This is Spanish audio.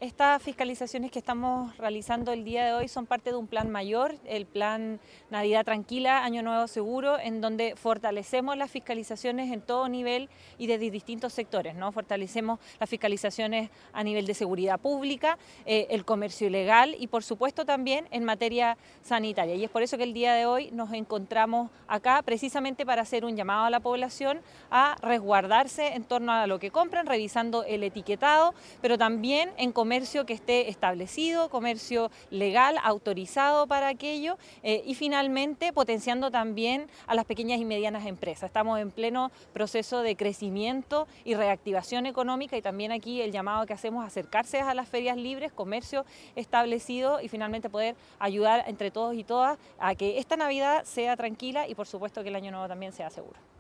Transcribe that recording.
Estas fiscalizaciones que estamos realizando el día de hoy son parte de un plan mayor, el plan Navidad Tranquila, Año Nuevo Seguro, en donde fortalecemos las fiscalizaciones en todo nivel y desde distintos sectores, ¿no? Fortalecemos las fiscalizaciones a nivel de seguridad pública, el comercio ilegal y por supuesto también en materia sanitaria. Y es por eso que el día de hoy nos encontramos acá precisamente para hacer un llamado a la población a resguardarse en torno a lo que compran, revisando el etiquetado, pero también en comercio que esté establecido, comercio legal, autorizado para aquello, y finalmente potenciando también a las pequeñas y medianas empresas. Estamos en pleno proceso de crecimiento y reactivación económica y también aquí el llamado que hacemos es acercarse a las ferias libres, comercio establecido y finalmente poder ayudar entre todos y todas a que esta Navidad sea tranquila y por supuesto que el Año Nuevo también sea seguro.